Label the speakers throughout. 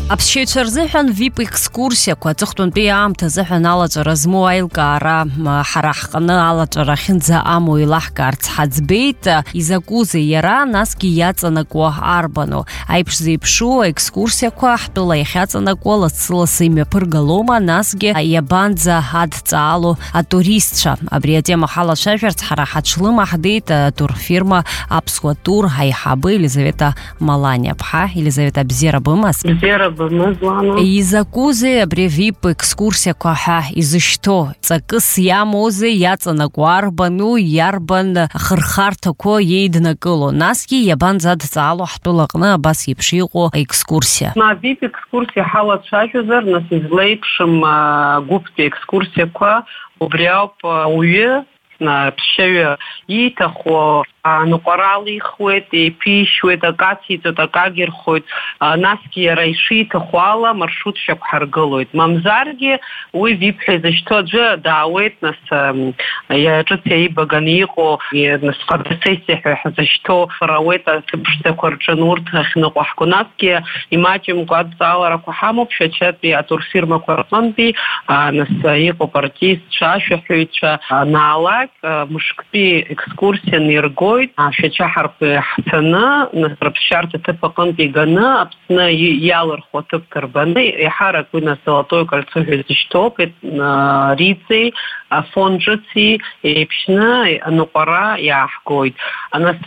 Speaker 1: Аԥсшьаҩцәа рзыҳәан VIP екскурсиақәа аҵыхәтәантәи аамҭазыҳәан алаҵәара змоу аилкаара ҳара ҳҟны алаҵәара ахьынӡа амоу еилаҳкаарц ҳаӡбеит. Изакәызеи иара, насгьы иаҵанакуа арбану? Аиԥш зеиԥшу аекскурсиақәа ҳтәыла иахьаҵанакуа лассы-лассы имҩаԥыргалома, насгьы иабанӡа адҵаало атуристцәа? Абри атема ҳалацәажәарц ҳара ҳаҽлымаҳдеит турфирма Аԥсуа тур ҳаиҳабы Елизавета Маланиа-ԥҳа. Елизавета, бзиара бымаз? Изакәызеи абри VIP екскурсиақәа ҳәа изышьҭоу? Ҵакыс иамоузеи, иаҵанакуа арбану, иарбан хырхарҭақәа иеиднакыло? Насгьы иабанӡа адҵаало ҳтәылаҟны абас еиԥш иҟоу аекскурсиа?
Speaker 2: VIP екскурсиа ҳалацәажәозар, нас излеиԥшым гәыԥтәи екскурсиақәа убри ауп. Ауаҩы ԥсшьаҩы ииҭаху аныҟәарала ихуеит, еиԥишьуеит, акациҵоит, акагьырхоит, насгьы иара ишиҭаху ала маршрут шьақәҳаргылоит. Мамзаргьы уи VIP ҳәа изышьҭоу аӡәы даауеит, нас ҿыц иаибаганы иҟоу, нас фотосессиа ҳәа ҳзышьҭоу рауеит аҭыԥшӡақәа рҿын урҭ ахьныҟәаҳго. Насгьы имаҷымкәа адҵааларақәа ҳамоуп шәачатәи атурфирмақәа рҟынтәи, нас иҟоуп артистцәа, ашәаҳәаҩцәа, наалак мышктәи екскурсиа ниргоит, шәачаҳарқәа ҳцаны, нас рыԥсшьарҭа аҭыԥ аҟынтәи иганы, Аԥсны иалырхуа аҭыԥқәа рбаны, иҳарак уи нас Золотое кольцо ҳәа изышьҭоуп, Риҵеи, Фон ҿыци еиԥшьны аныҟәара иааҳгоит. Нас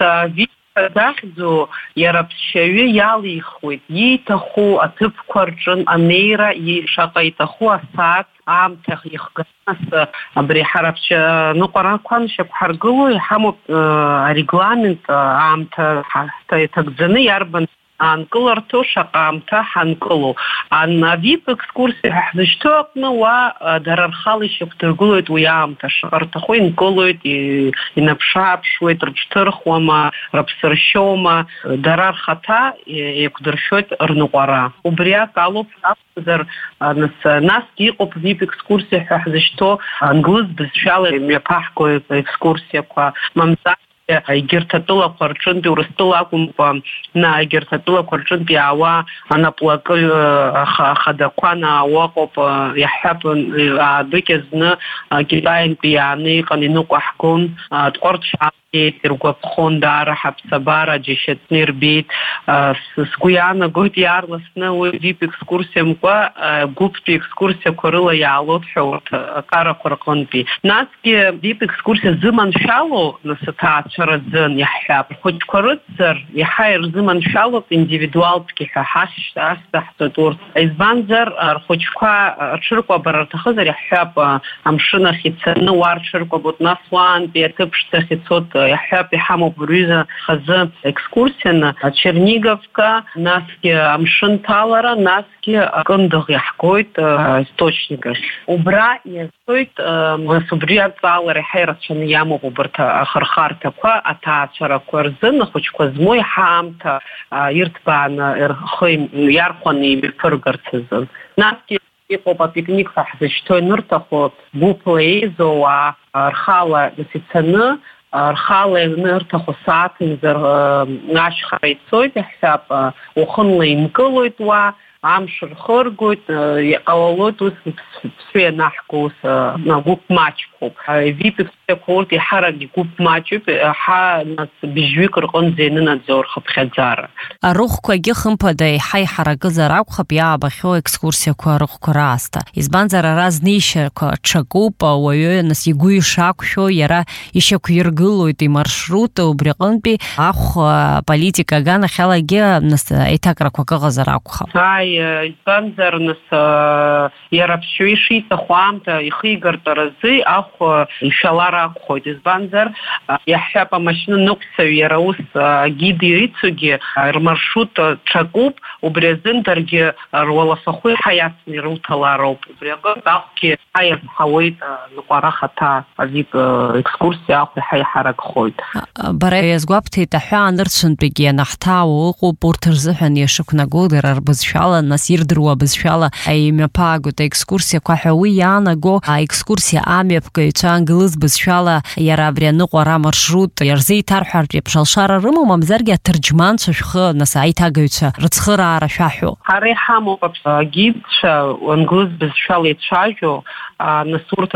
Speaker 2: захьӡу иара ԥсшьаҩы иалихуеит, ииҭаху аҭыԥқәа рҿын анеира, шаҟа иҭаху асааҭ аамҭа ихгаз. Абри ҳара ныҟәарақәа шьақәҳаргыло иҳамоуп арегламент аамҭа иҭагӡаны иарбан аанкыларҭоу, шаҟа аамҭа ҳанкылоу. VIP екскурсиа ҳәа ҳзышьҭоу аҟны уа дара рхала ишьақәдыргылоит уи аамҭа, шаҟа рҭаху инкылоит, инаԥшы-ааԥшуеит, рыҽҭырхуама, рыԥсыршьоума, дара рхаҭа еиқәдыршәоит рныҟәара. Убриак алоуп акәзар, насгьы иҟоуп VIP екскурсиа ҳәа ҳзышьҭоу англыз бызшәала имҩаԥаҳго екскурсиақәа, мамзар егьырҭ атәылақәа рҿынтәи, Урыстәыла акәымкәа, егьырҭ атәылақәа рҿынтәи иаауа анаплакы ахадақәа наауа ыҟоуп. Иаҳҳәап, аадәықьазны Китаиантәи иааны иҟан, иныҟәаҳгон, Тҟәарчаа иргәаԥхон даара ҳаԥсабара џьашьатәны ирбеит. Сгәы иаанагоит иаарласны уи VIP екскурсиамкәа гәыԥтәи екскурсиақәа рыла иаалоит ҳәа урҭ акарақәа рҟынтәи. Насгьы VIP екскурсиа зыманшәало, нас аҭаацәа рзын иаҳҳәап, рхәыҷқәа рыцзар иаҳа ирзыманшәалоуп индивидуалтәгьы ҳәа ҳасҭаҳҵоит урҭ. Избанзар рхәыҷқәа рҽыркәабара рҭахызар иаҳҳәап, амшын ахь ицаны уа рҽыркәабот, нас уаантәи аҭыԥшӡахь ицот, иаҳҳәап, иҳамоуп рҩыза хазы екскурсианы Черниговка, насгьы амшын ҭалара, насгьы Кындыӷ иаҳгоит, источник ахь. Убра иазцоит, нас убри адҵаалара иаҳа ирацәаны иамоуп убарҭ ахырхарҭақәа аҭаацәарақәа рзын, ахәыҷқәа змоу иаҳа аамҭа ирҭбааны рхы иархәаны имҩаԥыргарц азын. Насгьы иҟоуп апикник ҳәа ҳзышьҭоу ианырҭаху гәыԥла еизоу ауаа рхала ицаны, рхала ианырҭаху сааҭымзар ашьхара ицоит, иаҳҳәап, уахынла инкылоит уа, амш рхыргоит, иҟалалоит ус ԥсҳәы ианаҳго, ус гәыԥ маҷқәоуп. VIP екскурсиақәа урҭ иҳаракгьы гәыԥ маҷуп, иаҳа нас быжьҩык рҟынӡа ианынаӡоу рхыԥхьаӡара. Арыхәқәагьы хымԥада иаҳа иҳаракызар акәхап иаабахьоу екскурсиақәа арыхәқәа раасҭа. Избанзар ара знеишьақәа ҽакуп, ауаҩы нас игәы ишақәшәо иара ишьақәиргылоит имаршрут, убри аҟынтәи ахә политика аганахьалагьы нас еиҭакрақәак ыҟазар акәхап. Избанзар, нас иара ԥсшьаҩы ишиҭаху аамҭа ихигартәаразы ахә ишәалар акәхоит. Избанзар, иаҳҳәап, амашьына ныҟәцаҩ иара ус гид ирицугьы рмаршрут ҽакуп, убри азын даргьы руалафахәы иаҳа иацны ирылҭалароуп. Убри аҟынтә ахәгьы иаҳа иазҳауеит ныҟәара хаҭа VIP екскурсиа ахә иаҳа иҳаракхоит. Бара иазгәабҭеит, аҳәаа нырцәынтәигьы ианаҳҭаауа ыҟоуп, урҭ рзыҳәан иашықәнаго дара рбызшәала, нас ирдыруа бызшәала имҩаԥаагоит аекскурсиақәа ҳәа уи иаанаго аекскурсиа амҩаԥк
Speaker 1: аихатәқәаҩцәа ангылыз бызшәала иара абри аныҟәара амаршрут иарзеиҭарҳәартә еиԥш алшара рымоу, мамзаргьы аҭырџьманцәа шәхы нас аиҭагаҩцәа рыцхыраара шәаҳәо?
Speaker 2: Ҳара иҳамоуп агидцәа ангылыз бызшәала ицәажәо, нас урҭ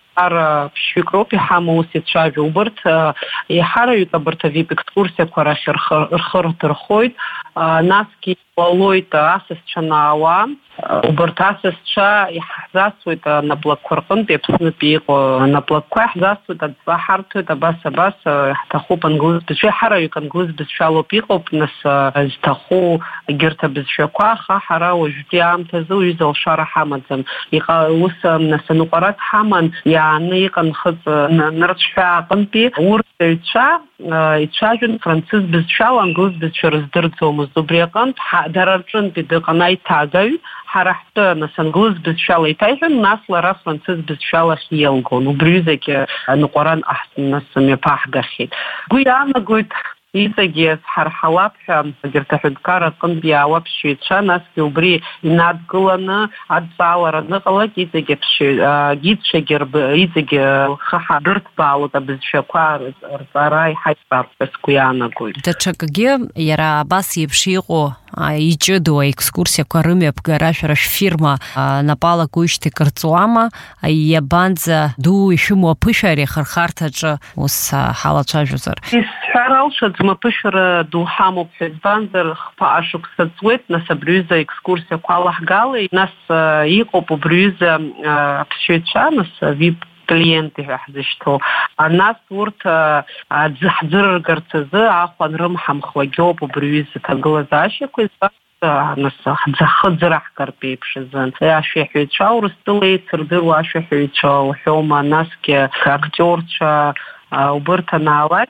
Speaker 2: ԥшьҩык роуп иҳамоу ус ицәажәо. Убырҭ иаҳараҩык абарҭ авип-екскурсиақәа рахь рхы рҭырхоит, насгьы иҟалоит асасцәа наауа. Убарҭ асасцәа иҳзасуеит наплакқәа рҟынтә, Аԥснытәи иҟоу наплакқәа иаҳзасуеит, адҵа абас ҳҭахуп ангылыз бызшәа, иаҳараҩык ангылыз бызшәалоуп иҟоуп, нас зҭаху егьырҭ абызшәақәа, аха ҳара уажәтәи аамҭазы уҩыза алшара ҳамаӡам. Ус нас аныҟәарак ҳаман, иааны иҟан хыҵ нырцәҳәаа аҟынтәи урҭ аҩцәа ицәажәон францыз бызшәала, ангылыз бызшәа рыздырӡомызт. Убри аҟынтә дара рҿынтәи дыҟан аиҭагаҩ, ҳара ҳтәы нас ангылыз бызшәала иҭаиҳәон, нас лара францыз бызшәала ҳиалгон. Убри ҩызагьы аныҟәаран нас мҩаԥаҳгахьеит. Гәы иаанагоит иҵегьы зҳарҳалап ҳәа егьырҭ аҳәынҭқар аҟынтә иаауа аԥшьҩцәа, насгьы убри инадгыланы адҵаалара аныҟалак иҵегьы агидцәагьы иҵегьы рхы ҳадырҭбаалоит абызшәақәа рҵара иҳаиԥрарц ҳәа сгәы иаанагоит.
Speaker 1: Даҽакгьы иара абас еиԥш иҟоу иҷыдоу аекскурсиақәа рымҩаԥгара шәара шәфирма напалагоижьҭеи кырҵуама? Иабанӡа ду ишәымоу аԥышәара ихырхарҭаҿы ус ҳалацәажәозар?
Speaker 2: Исҳәар алшаӡом, аԥышәара ду ҳамоуп ҳәа, избанзар ашықәса ҵуеит, нас абри ҩыза аекскурсиақәа алаҳгалеит, нас иҟоуп убри ҩыза аԥсшьаҩцәа, нас вип клиенти ҳәа ҳзышьҭоу, нас урҭ ҳӡырыргарц азы ахә анрымҳамхуагьоуп убри ҩыза аҭагылазаашьақәа, нас ҳӡахыӡраҳгартә еиԥш азын. Ашәаҳәаҩцәа Урыстәыла еицырдыруа ашәаҳәаҩцәа уҳәоума, насгьы актиорцәа убырҭ анаалак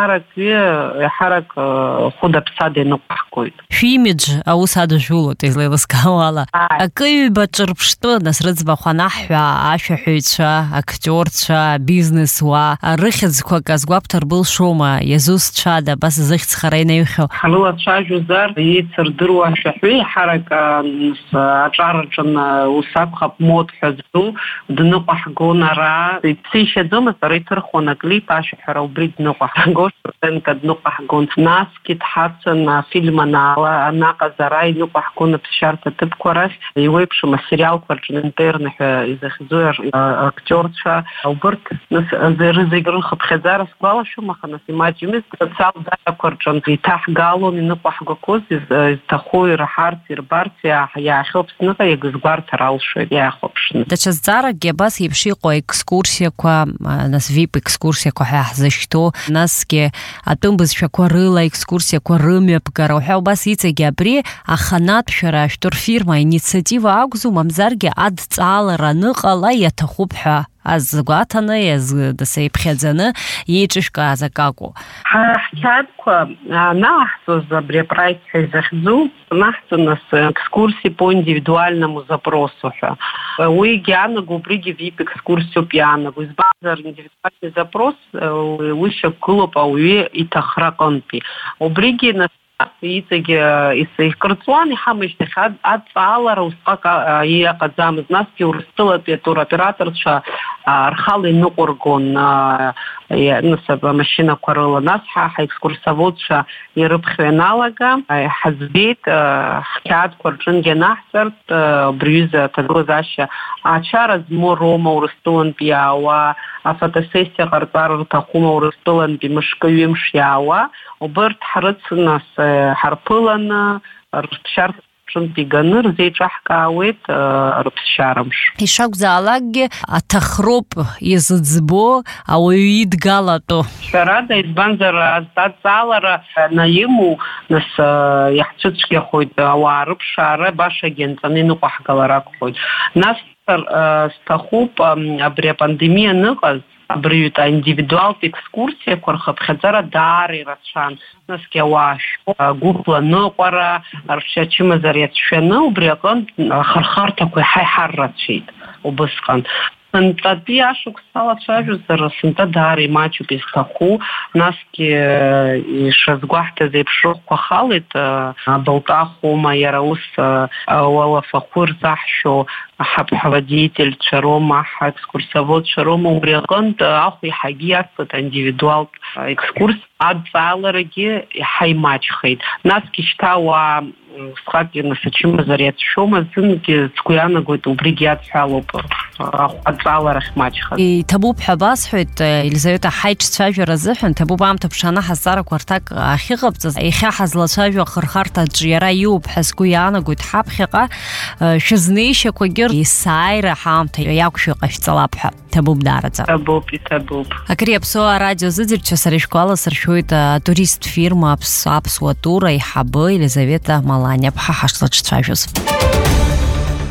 Speaker 2: иҳарак хәыда-ԥсада иныҟәҳгоит.
Speaker 1: Шәимидж аус адажәылоит излеилыскаауа ала. Акы ҩбаҿ рԥштәы нас рыӡбахә анаҳҳәа ашәаҳәаҩцәа, актиорцәа, бизнесуаа рыхьӡқәак азгәаԥҭар былшома, иазусҭцәада абас зыхьӡхара инаҩхьоу?
Speaker 2: Ҳрылацәажәозар еицырдыруа ашәаҳәаҩ иҳарак аҿараҿын ус акәхап мод ҳәа зду дныҟәаҳгон ара. Иԥсишьаӡомызт, ара иҭырхуан аклип ашәаҳәара, убри дныҟәаҳгон. дныҟәаҳгон. Насгьы дҳацын афильм анаҟаз ара иныҟәаҳгон аԥсшьарҭа ҭыԥқәа рахь, иуеиԥшым асериалқәа рҿы интерны ҳәа изыхьӡу актиорцәа, убырҭ рызегь рыхыԥхьаӡара сгәалашәом, аха нас имаҷымызт, социалдаақәа рҿын иҭаҳгалон иныҟәаҳгақәоз, изҭаху ираҳарц, ирбарц, иаахьоу Аԥсныҟа иагызгәарҭар алшоит, иаахәаԥшны.
Speaker 1: Даҽазҵааракгьы абас еиԥш иҟоу аекскурсиақәа, нас вип екскурсиақәа ҳәа ҳзышьҭоу, насгьы атәым бызшәақәа рыла аекскурсиақәа рымҩаԥгара уҳәа, убас иҵегьы абри аханатә шәара ашәтәы рфирма аинициатива акәзу, мамзаргьы адҵаалара аныҟала иаҭахуп ҳәа азгәаҭаны, еиԥхьаӡаны иеиҿышәкааз акакәу?
Speaker 2: Ҳқьаадқәа анаҳҵоз абри апраект ҳәа изахьӡу, наҳҵон нас екскурсии по индивидуальному запросу ҳәа. Уигьы иаанаго, убригьы вип екскурсиоуп иаанаго. Избанзар индивидуальный запрос уи шьақәгылоуп ауаҩы иҭахра аҟынтәи. Убригьы нас иҵегьы икырҵуан, иҳамышьҭахь адҵаалара усҟак иҟаӡамыз, насгьы Урыстәылатәи атуроператорцәа рхала иныҟәыргон нас амашьынақәа рыла, нас ҳаекскурсоводцәа ирыԥхьо ианалага, ҳаӡбеит ҳқьаадқәа рҿынгьы анаҳҵартә убри ҩыза аҭагылазаашьа ачара змоу роума Урыстәылантәи иаауа, афотосессиа ҟарҵар рҭахума Урыстәылантәи мышкы ҩымш иаауа, убырҭ ҳрыцын нас ҳарԥыланы рԥсшьарҭа рҿынтә иганы рзеиҿаҳкаауеит рыԥсшьарамш.
Speaker 1: Ишакәзаалакгьы аҭахроуп изыӡбо ауаҩы идгалатәу.
Speaker 2: Шәарада, избанзар адҵаалара наимоу, нас иаҳцәыцәгьахоит ауаа рыԥшаара башагьы анҵаны иныҟәаҳгалар акәхоит. Нас сҭахуп абри апандемиа аныҟаз, абри аиндивидуалтә екскурсиақәа рхыԥхьаӡара даара ирацәан. Насгьы ауаа гәыпла аныҟәара, рчымазара иацәшәаны, убри аҟынтә ахырхарҭақәа иҳа рацәеит убысҟан. Сынтәатәи ашықәс алацәажәозар, сынтәа даара имаҷуп изҭаху, насгьы ишазгәаҳҭаз еиԥш рыхәқәа халеит, абылтәахоума, иара ус уалафахәы рзаҳшьо ҳаԥҳәадетельцәа роума, ҳаекскурсоводцәа роума, убри аҟынтә ахә иаҳагьы иацлеит аиндивидуалтә екскурс, адҵааlarагьы иаҳа имаҷхеит. Насгьы шьҭа ауаа усҟак насачымазар иацәшәома, зынгьы сгәы иаанагоит убригьы иадҳәалоуп адҵaalара ахьмаҷхаз.
Speaker 1: Иҭабуп ҳәа басҳәоит, Елизавета, ҳаиҿцәажәара азыҳәан ҭабуп аамҭа ԥшаны ҳазҵаарақәа рҭак ахьыҟабҵаз, иахьа ҳазлацәажәо ахырхарҭаҿ иара иоуп ҳәа сгәы иаанагоит ҳаԥхьаҟа, шәызнеишьақәагьы есааира ҳаамҭа иақәшәо иҟашәҵалап ҳәа. Ҭабуп даараӡа.
Speaker 2: Иҭабуп.
Speaker 1: Акыр иаԥсоу арадиозыӡырҩцәа, сара ишәгәаласыршәоит атурист фирма аԥсуа тур аиҳабы Елизавета Маланиаԥҳа ҳашзаҿцәажәоз.